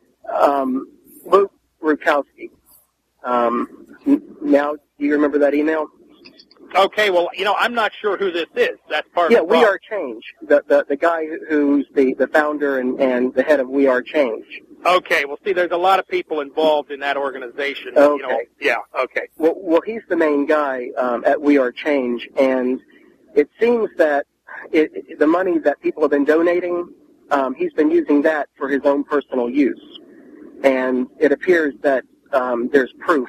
Um, Luke Rukowski. Um, now, do you remember that email? Okay, well, you know, I'm not sure who this is. That's part yeah, of the We problem. Are Change. The, the, the guy who's the, the founder and, and the head of We Are Change. Okay, well, see, there's a lot of people involved in that organization. Okay. You know, yeah, okay. Well, well, he's the main guy um, at We Are Change, and it seems that it, it, the money that people have been donating, um, he's been using that for his own personal use. And it appears that um, there's proof.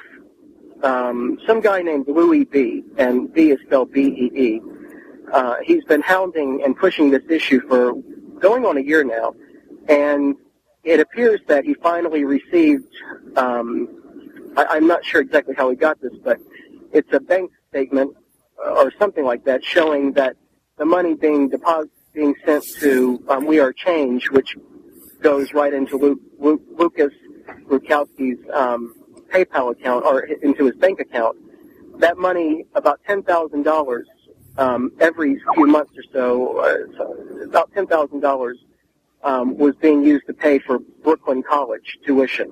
Um, some guy named Louis B, and B is spelled B E E, uh, he's been hounding and pushing this issue for going on a year now, and it appears that he finally received, um, I, I'm not sure exactly how he got this, but it's a bank statement or something like that showing that the money being deposited, being sent to um, We Are Change, which goes right into Luke, Luke, Lucas Rukowski's um, PayPal account or into his bank account. That money, about ten thousand dollars um, every few months or so, uh, so about ten thousand dollars um, was being used to pay for Brooklyn College tuition,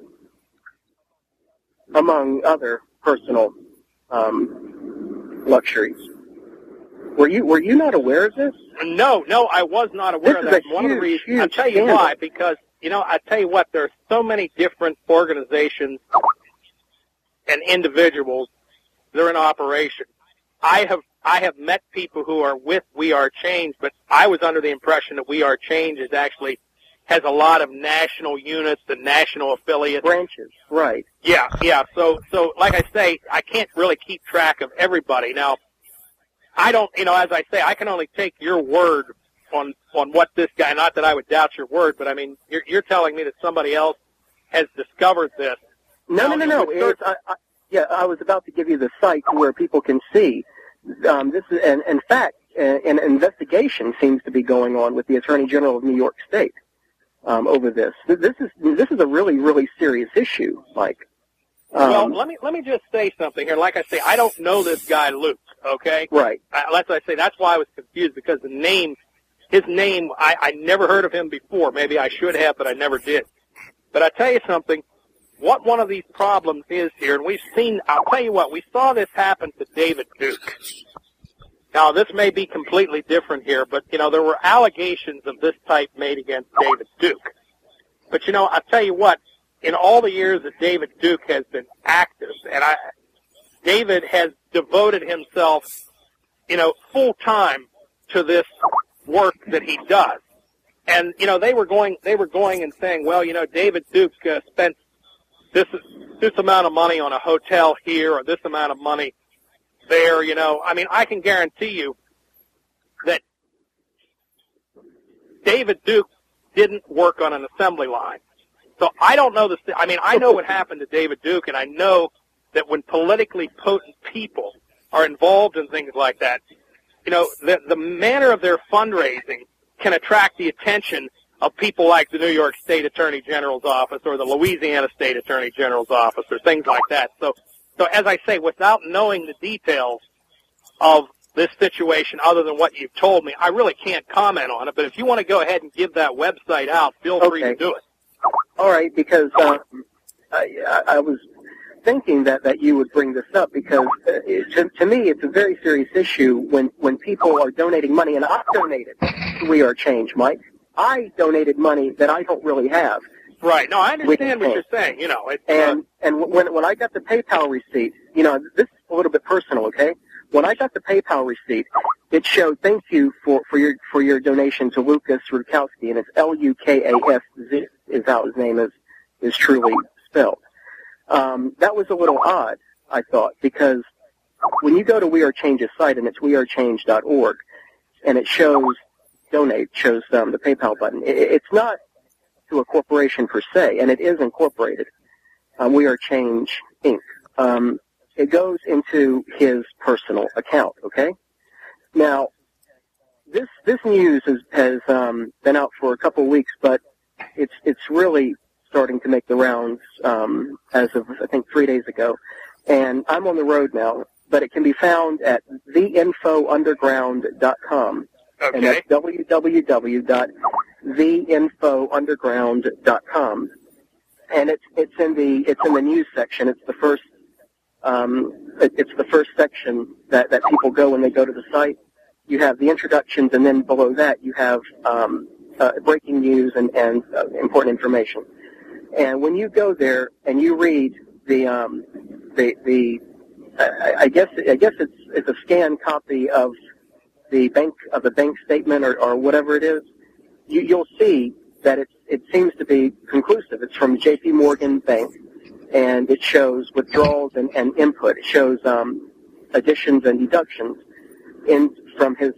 among other personal um, luxuries. Were you were you not aware of this? No, no, I was not aware This of is that. a One of the huge, reasons, huge I'll tell you scandal. why, because, you know, I tell you what, there's so many different organizations and individuals that are in operation. I have I have met people who are with We Are Change, but I was under the impression that We Are Change is actually has a lot of national units and national affiliates. Branches, right. Yeah, yeah. So, so like I say, I can't really keep track of everybody. Now, I don't, you know, as I say, I can only take your word on on what this guy, not that I would doubt your word, but I mean, you're, you're telling me that somebody else has discovered this. No, no, no, no. It's, I, I, yeah, I was about to give you the site where people can see. Um, this is, and in fact, an investigation seems to be going on with the Attorney General of New York State um, over this. This is this is a really, really serious issue, Mike. Um, well, let me let me just say something here. Like I say, I don't know this guy Luke. Okay, right. I, that's what I say. That's why I was confused, because the name, his name, I, I never heard of him before. Maybe I should have, but I never did. But I tell you something. What one of these problems is here, and we've seen, I'll tell you what, we saw this happen to David Duke. Now, this may be completely different here, but, you know, there were allegations of this type made against David Duke. But, you know, I'll tell you what, in all the years that David Duke has been active, and I, David has devoted himself, you know, full time to this work that he does. And, you know, they were going, they were going and saying, well, you know, David Duke uh, spent this this amount of money on a hotel here or this amount of money there, you know. I mean, I can guarantee you that David Duke didn't work on an assembly line. So I don't know this. I mean, I know what happened to David Duke, and I know that when politically potent people are involved in things like that, you know, the, the manner of their fundraising can attract the attention of people like the New York State Attorney General's office or the Louisiana State Attorney General's office or things like that. So, so as I say, without knowing the details of this situation other than what you've told me, I really can't comment on it. But if you want to go ahead and give that website out, feel free Okay. to do it. All right, because um, I, I was thinking that, that you would bring this up because uh, it, to, to me it's a very serious issue when, when people are donating money, and I donated to We Are Change, Mike. I donated money that I don't really have. Right. No, I understand what you're saying. You know, it's, And uh, and when when I got the PayPal receipt, you know, this is a little bit personal, okay? When I got the PayPal receipt, it showed thank you for, for your for your donation to Lucas Rudkowski, and it's L U K A S Z is how his name is is truly spelled. Um, that was a little odd, I thought, because when you go to We Are Change's site, and it's we are change dot org, and it shows donate, shows um, the PayPal button. It, it's not to a corporation per se, and it is incorporated. Um, We Are Change, Incorporated. Um, it goes into his personal account, okay? Now, this this news has, has um, been out for a couple of weeks, but it's it's really starting to make the rounds um, as of, I think, three days ago. And I'm on the road now, but it can be found at the info underground dot com. Okay. And that's w w w dot the info underground dot com. And it's it's in the it's in the news section. It's the first um, it, it's the first section that, that people go when they go to the site. You have the introductions, and then below that you have um, uh, breaking news and, and uh, important information. And when you go there and you read the um, the the I, I guess I guess it's it's a scanned copy of the bank of the bank statement or, or whatever it is, you, you'll see that it it seems to be conclusive. It's from J P Morgan Bank, and it shows withdrawals and, and input. It shows um, additions and deductions in from his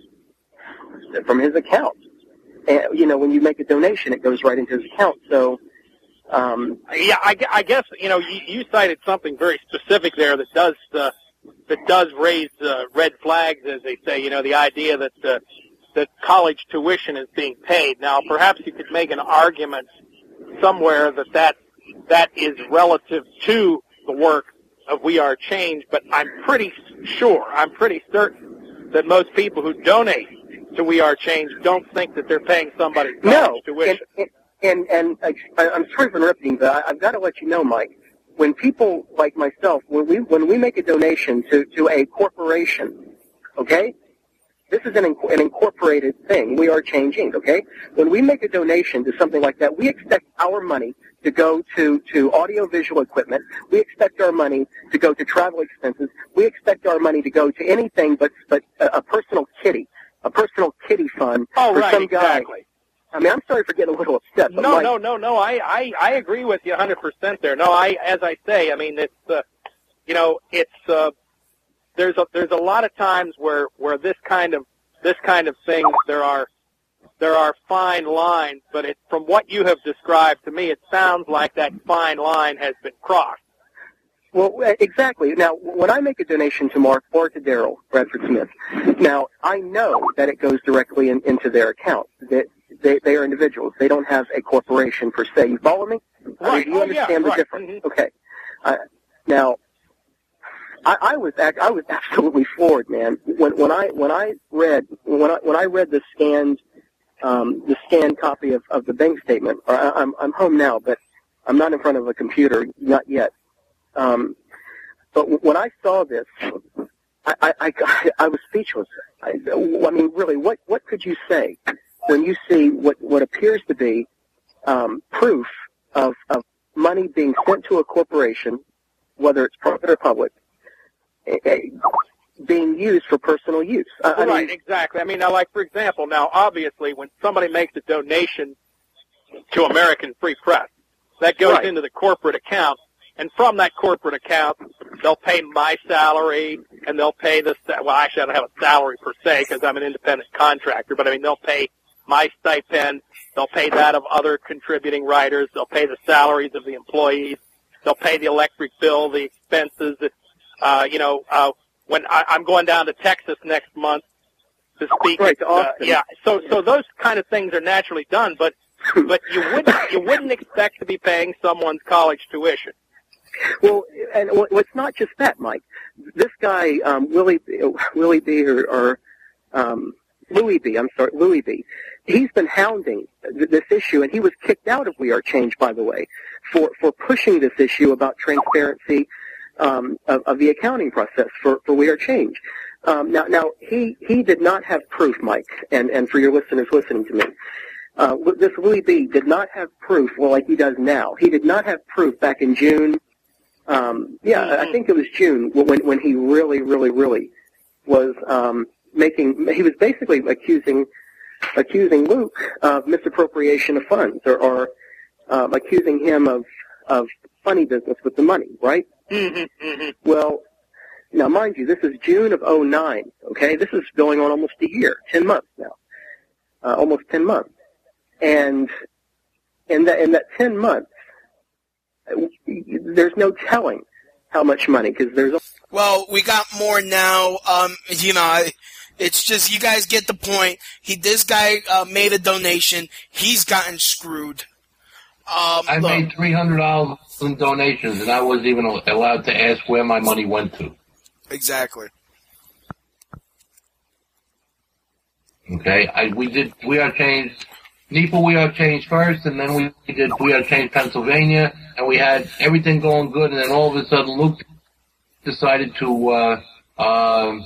from his account. And you know, when you make a donation, it goes right into his account. So. Um, yeah, I, gu- I guess you know you, you cited something very specific there that does uh, that does raise uh, red flags, as they say. You know, the idea that uh, that college tuition is being paid. Now, perhaps you could make an argument somewhere that that, that is relative to the work of We Are Change, but I'm pretty sure, I'm pretty certain that most people who donate to We Are Change don't think that they're paying somebody college no, tuition. And, and, and I, I'm sorry for interrupting, but I, I've got to let you know, Mike, when people like myself, when we when we make a donation to, to a corporation, okay, this is an, an incorporated thing. We are changing, okay? When we make a donation to something like that, we expect our money to go to, to audiovisual equipment. We expect our money to go to travel expenses. We expect our money to go to anything but, but a, a personal kitty, a personal kitty fund Oh, for right, some guy. exactly. I mean, I'm sorry for getting a little upset. But No, Mike, no, no, no. I, I, I agree with you one hundred percent there. No, I, as I say, I mean, it's, uh, you know, it's, uh, there's a, there's a lot of times where, where this kind of, this kind of thing, there are, there are fine lines, but it, from what you have described to me, it sounds like that fine line has been crossed. Well, exactly. Now, when I make a donation to Mark or to Daryl Bradford Smith, now I know that it goes directly in, into their account. That they, they are individuals. They don't have a corporation per se. You follow me? I Right. mean, do you Oh, yeah, understand the right. difference? Mhm. Okay. Uh, now, I, I was act- I was absolutely floored, man. When when I when I read when I when I read the scanned um, the scanned copy of, of the bank statement. Or I, I'm I'm home now, but I'm not in front of a computer, not yet. Um, but w- when I saw this, I, I, I, I was speechless. I, I mean, really, what, what could you say when you see what, what appears to be um, proof of, of money being sent to a corporation, whether it's private or public, eh, eh, being used for personal use? I, I right, mean, exactly. I mean, now, like, for example, now, obviously, when somebody makes a donation to American Free Press, that goes Right. into the corporate account, and from that corporate account, they'll pay my salary, and they'll pay the, well, actually, I don't have a salary per se, because I'm an independent contractor, but, I mean, they'll pay my stipend, they'll pay that of other contributing writers, they'll pay the salaries of the employees, they'll pay the electric bill, the expenses, uh, you know, uh, when I, I'm going down to Texas next month to speak. Right, to uh, Austin. yeah, so so those kind of things are naturally done. But but you wouldn't you wouldn't expect to be paying someone's college tuition. Well, and well, it's not just that, Mike. This guy, um, Willie, Willie B, or, or um, Louis B. I'm sorry, Louis B. He's been hounding th- this issue, and he was kicked out of We Are Change, by the way, for for pushing this issue about transparency um, of, of the accounting process for, for We Are Change. Um, now, now he he did not have proof, Mike, and and for your listeners listening to me. Uh, this Louis B. did not have proof, well, like he does now. He did not have proof back in June. Um, yeah, I think it was June when when he really, really, really was um, making. He was basically accusing accusing Luke of misappropriation of funds, or, or um, accusing him of of funny business with the money, right? Mm-hmm, mm-hmm. Well, now mind you, this is June of oh nine. Okay, this is going on almost a year, ten months now, uh, almost ten months, and in that in that ten months. There's no telling how much money, because there's a... Well, we got more now. Um, you know, it's just, you guys get the point. He, this guy uh, made a donation. He's gotten screwed. Um, I look, made three hundred dollars in donations, and I wasn't even allowed to ask where my money went to. Exactly. Okay, I, we did, we are changed, N E P A We Are Changed first, and then we did We Are Changed Pennsylvania, and we had everything going good, and then all of a sudden Luke decided to uh, uh,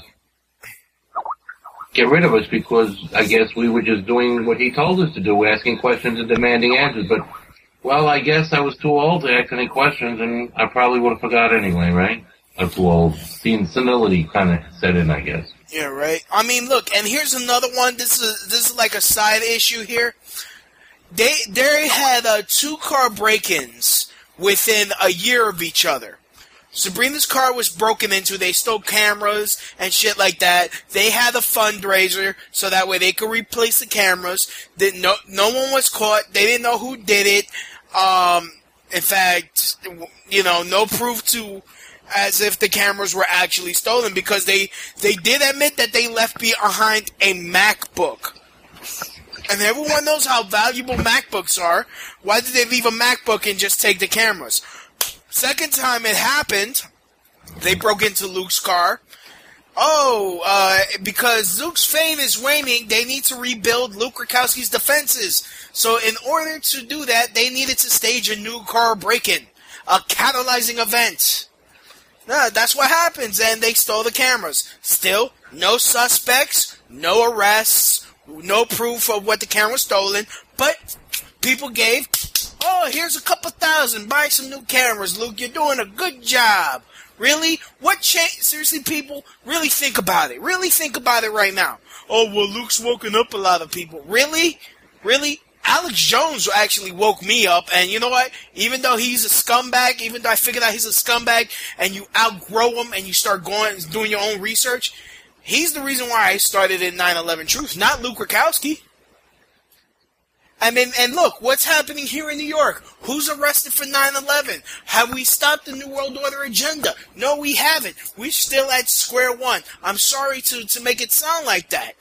get rid of us because I guess we were just doing what he told us to do, asking questions and demanding answers. But, well, I guess I was too old to ask any questions, and I probably would have forgot anyway, right? I was too old. The senility kind of set in, I guess. Yeah, right. I mean, look, and here's another one. This is this is like a side issue here. They they had uh, two car break-ins within a year of each other. Sabrina's car was broken into. They stole cameras and shit like that. They had a fundraiser so that way they could replace the cameras. Didn't no no one was caught. They didn't know who did it. Um, in fact, you know, no proof to. As if the cameras were actually stolen, because they, they did admit that they left behind a MacBook. And everyone knows how valuable MacBooks are. Why did they leave a MacBook and just take the cameras? Second time it happened, they broke into Luke's car. Oh, uh, because Luke's fame is waning, they need to rebuild Luke Rakowski's defenses. So in order to do that, they needed to stage a new car break-in. A catalyzing event. No, that's what happens, and they stole the cameras. Still, no suspects, no arrests, no proof of what the camera was stolen, but people gave, oh, here's a couple thousand, buy some new cameras, Luke, you're doing a good job. Really? What changed? Seriously, people, really think about it. Really think about it right now. Oh, well, Luke's woken up a lot of people. Really? Really? Alex Jones actually woke me up, and you know what? Even though he's a scumbag, even though I figured out he's a scumbag, and you outgrow him and you start going and doing your own research, he's the reason why I started in nine eleven Truth, not Luke Rakowski. I mean, and look, what's happening here in New York? Who's arrested for nine eleven? Have we stopped the New World Order agenda? No, we haven't. We're still at square one. I'm sorry to, to make it sound like that.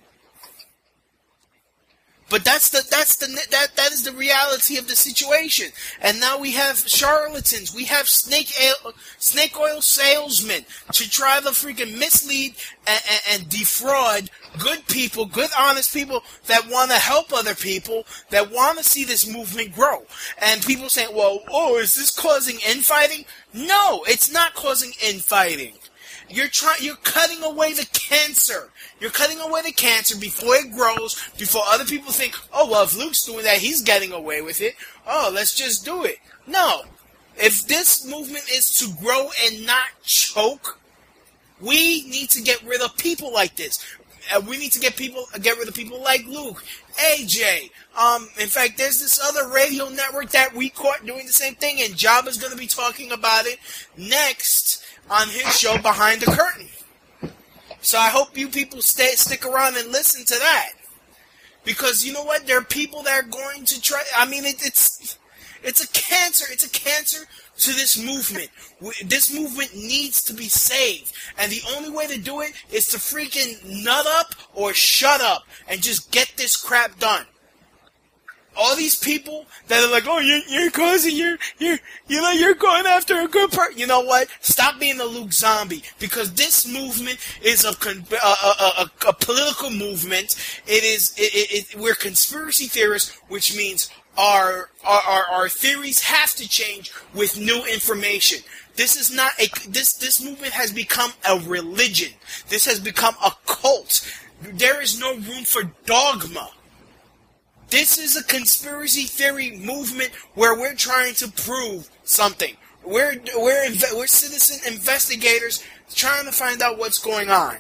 But that's the that's the that that is the reality of the situation. And now we have charlatans, we have snake oil, snake oil salesmen to try to freaking mislead and, and, and defraud good people, good honest people that want to help other people, that want to see this movement grow. And people saying, "Well, oh, is this causing infighting?" No, it's not causing infighting. You're trying. You're cutting away the cancer. You're cutting away the cancer before it grows, before other people think, oh, well, if Luke's doing that, he's getting away with it. Oh, let's just do it. No. If this movement is to grow and not choke, we need to get rid of people like this. Uh, we need to get people, get rid of people like Luke, A J. Um, in fact, there's this other radio network that we caught doing the same thing, and Jabba's going to be talking about it next on his show Behind the Curtain. So I hope you people stay, stick around and listen to that. Because you know what? There are people that are going to try... I mean, it, it's it's a cancer. It's a cancer to this movement. This movement needs to be saved. And the only way to do it is to freaking nut up or shut up and just get this crap done. all these people that are like, oh, you're, you're causing, you're, you're, you know, you're going after a good part. You know what? Stop being a Luke Zombie, because this movement is a, con- a, a, a, a political movement. It is, it, it, it, we're conspiracy theorists, which means our, our, our, our theories have to change with new information. This is not a, this, this movement has become a religion. This has become a cult. There is no room for dogma. This is a conspiracy theory movement where we're trying to prove something. We're we're inve- we're citizen investigators trying to find out what's going on.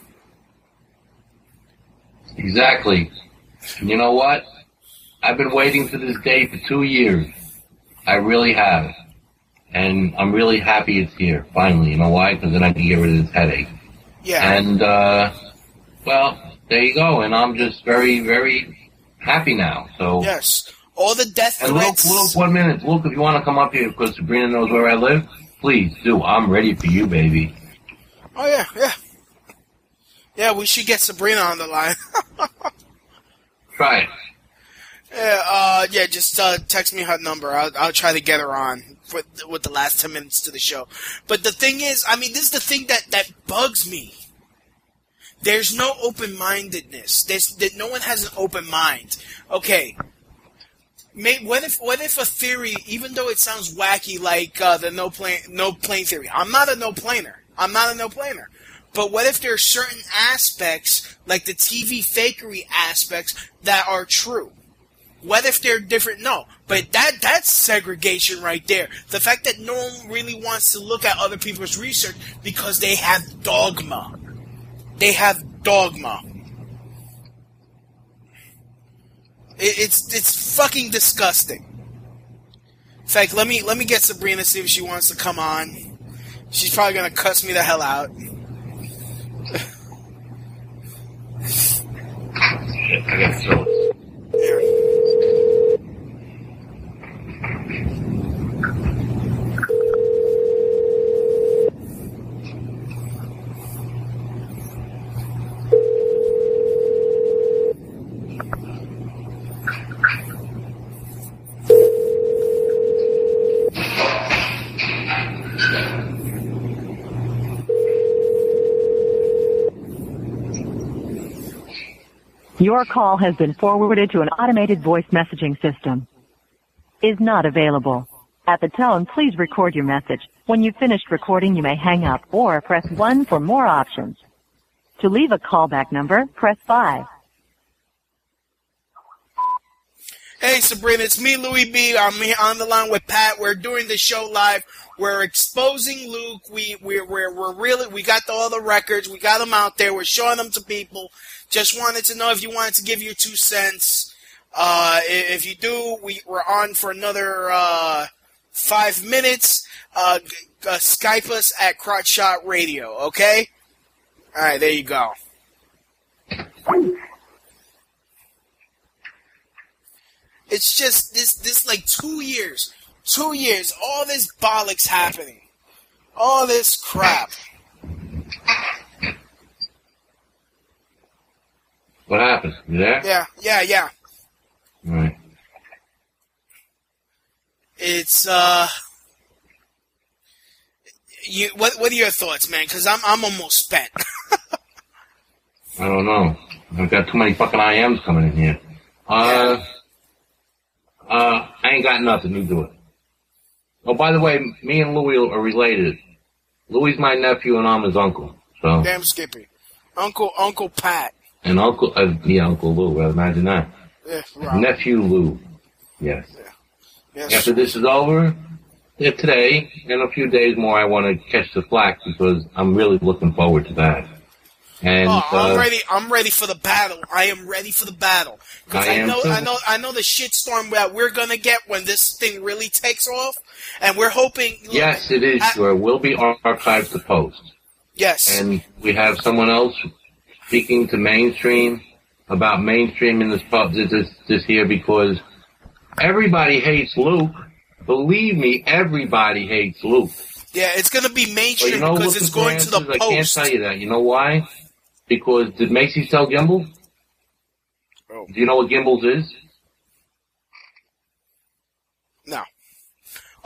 Exactly. You know what? I've been waiting for this day for two years. I really have. And I'm really happy it's here, finally. You know why? Because then I can get rid of this headache. Yeah. And, uh, well, there you go. And I'm just very, very happy now. So yes, all the death and threats. Luke, Luke, one minute, Luke. If you want to come up here because Sabrina knows where I live, please do. I'm ready for you, baby. Oh yeah, yeah, yeah. We should get Sabrina on the line. Try it. Yeah, uh, yeah. Just uh, text me her number. I'll, I'll try to get her on with with the last ten minutes to the show. But the thing is, I mean, this is the thing that that bugs me. There's no open-mindedness. There's that no one has an open mind. Okay, may, what if what if a theory, even though it sounds wacky, like uh, the no plane no plane theory? I'm not a no planer. I'm not a no planer. But what if there are certain aspects, like the T V fakery aspects, that are true? What if they're different? No, but that that's segregation right there. The fact that no one really wants to look at other people's research because they have dogma. They have dogma. It, it's it's fucking disgusting. In fact, let me let me get Sabrina, see if she wants to come on. She's probably gonna cuss me the hell out. Shit, I got so. Your call has been forwarded to an automated voice messaging system. Is not available. At the tone, please record your message. When you've finished recording, you may hang up or press one for more options. To leave a callback number, press five. Hey, Sabrina, it's me, Louis B. I'm here on the line with Pat. We're doing the show live. We're exposing Luke. We, we're, we're, we're really, we got the, all the records. We got them out there. We're showing them to people. Just wanted to know if you wanted to give your two cents. Uh, if you do, we, we're on for another, uh, five minutes. Uh, uh, Skype us at Crotch Shot Radio, okay? Alright, there you go. It's just this, this like two years, two years, all this bollocks happening. All this crap. What happened? You there? Yeah, yeah, yeah. All right. It's, uh... You, what, what are your thoughts, man? Because I'm, I'm almost spent. I don't know. I've got too many fucking I Ms coming in here. Uh... Uh, I ain't got nothing. You do it. Oh, by the way, me and Louis are related. Louis' my nephew and I'm his uncle. So. Damn Skippy. Uncle, Uncle Pat. And Uncle, uh, yeah, Uncle Lou. Well, imagine that. Yeah, right. Nephew Lou. Yes. Yeah. Yes. After this is over, if today, in a few days more, I want to catch the flack because I'm really looking forward to that. And oh, I'm uh, ready. I'm ready for the battle. I am ready for the battle. Because I, I I know, too. I know, I know the shitstorm that we're gonna get when this thing really takes off, and we're hoping. Look, yes, it is. I, There will be archives to post. Yes. And we have someone else speaking to mainstream about mainstream in this pub this this here because everybody hates Luke. Believe me, everybody hates Luke. Yeah, it's gonna be mainstream well, you know, because it's going to the I post. I can't tell you that. You know why? Because did Macy's sell gimbals? Oh. Do you know what gimbals is?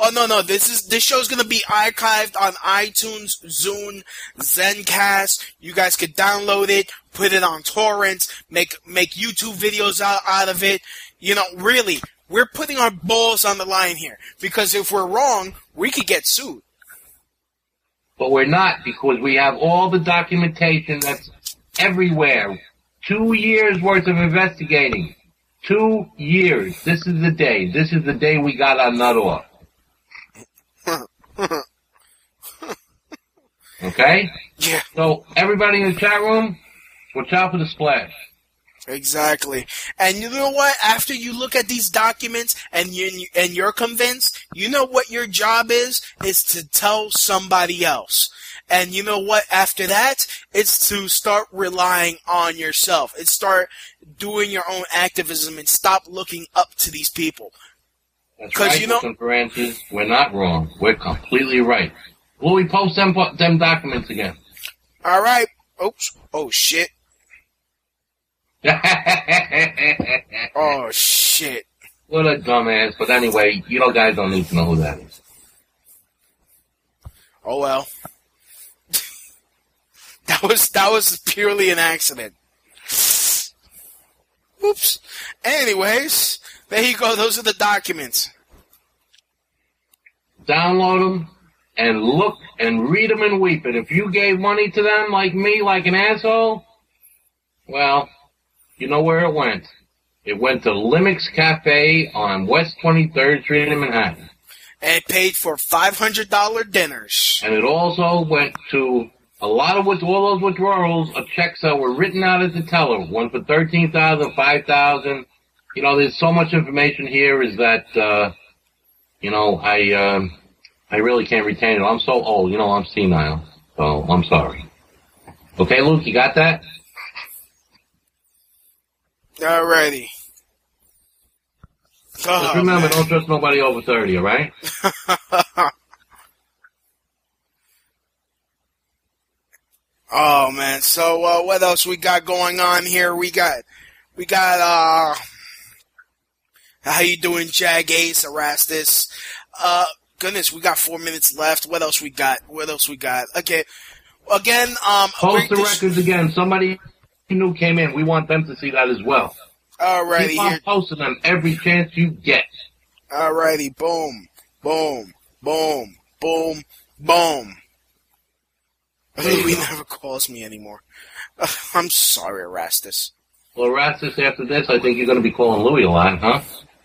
Oh no, no, this is this show's gonna be archived on iTunes, Zune, Zencast. You guys could download it, put it on torrents, make make YouTube videos out, out of it. You know, really, we're putting our balls on the line here because if we're wrong, we could get sued. But we're not, because we have all the documentation that's everywhere. Two years worth of investigating. Two years. This is the day. This is the day we got our nut off. Okay? Yeah. So, everybody in the chat room, watch out for the splash. Exactly. And you know what? After you look at these documents and you and you're convinced, you know what your job is? Is to tell somebody else. And you know what? After that, it's to start relying on yourself. It's start doing your own activism and stop looking up to these people. That's right, you know, Francis. We're not wrong. We're completely right. Will we post them them documents again? All right. Oops. Oh shit. Oh shit! What a dumbass. But anyway, you know, guys don't need to know who that is. Oh well. That was that was purely an accident. Oops. Anyways, there you go. Those are the documents. Download them and look and read them and weep. And if you gave money to them like me, like an asshole, well, you know where it went. It went to Limix Cafe on West twenty-third Street in Manhattan. And it paid for five hundred dollars dinners. And it also went to a lot of with all those withdrawals of checks that were written out at the teller. One for thirteen thousand dollars, five thousand dollars. You know, there's so much information here is that, uh, you know, I, um, I really can't retain it. I'm so old. You know, I'm senile. So, I'm sorry. Okay, Luke, you got that? Alrighty. Just remember, man. don't trust nobody over thirty, alright? Oh man, so uh, what else we got going on here? We got, we got, uh, how you doing, Jag Ace, Erastus? Uh, goodness, we got four minutes left. What else we got? What else we got? Okay, again, um, post the records again. Somebody new came in. We want them to see that as well. Alrighty, keep on here. posting them every chance you get. Alrighty, boom, boom, boom, boom, boom. Louis never calls me anymore. Uh, I'm sorry, Erastus. Well, Erastus, after this, I think you're going to be calling Louis a lot, huh?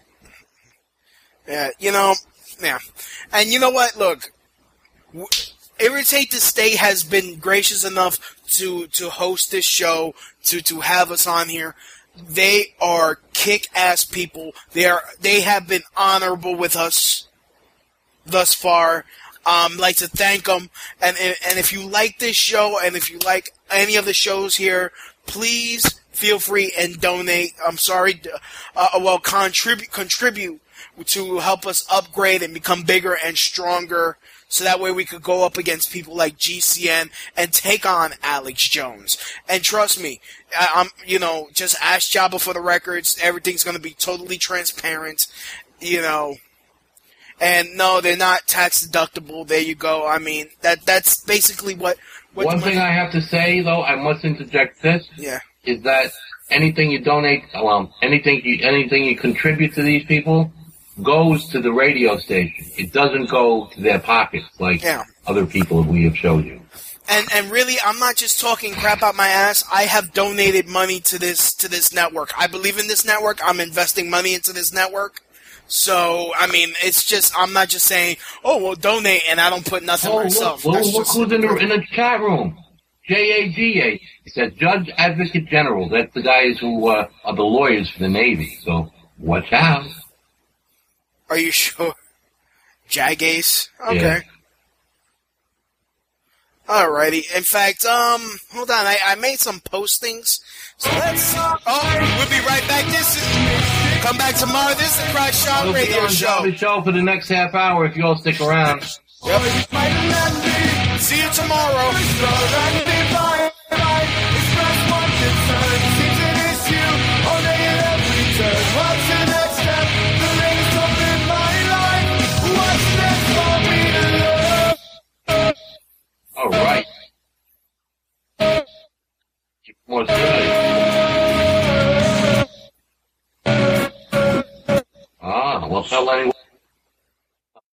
Yeah, you know, yeah. And you know what? Look, w- Irritate the State has been gracious enough to, to host this show, to, to have us on here. They are kick-ass people. They are, they have been honorable with us thus far. Um, like to thank them. And, and, and if you like this show and if you like any of the shows here, please feel free and donate. I'm sorry, uh, well, contribute, contribute to help us upgrade and become bigger and stronger. So that way we could go up against people like G C N and take on Alex Jones. And trust me, I, I'm, you know, just ask Jabba for the records. Everything's going to be totally transparent, you know. And no, they're not tax deductible. There you go. I mean, that that's basically what. what One thing I have to say, though, I must interject this. Yeah. Is that anything you donate, well, anything you anything you contribute to these people goes to the radio station. It doesn't go to their pockets like yeah. other people we have showed you. And and really, I'm not just talking crap out my ass. I have donated money to this to this network. I believe in this network. I'm investing money into this network. So, I mean, it's just, I'm not just saying, oh, well, donate, and I don't put nothing oh, myself. Look, That's look just, who's in the, in the chat room. J A G A. He says Judge Advocate General. That's the guys who uh, are the lawyers for the Navy. So, watch out. Are you sure? Jagace? Okay. Yeah. Alrighty. In fact, um, hold on, I, I made some postings. So let's, oh, we'll be right back. This is... Come back tomorrow. This is the Crotch Shot We'll Radio be on Show. the show for the next half hour if you all stick around. Yep. See you tomorrow. What's the next step? The rain is up in my life. What's next? Well, tell anyone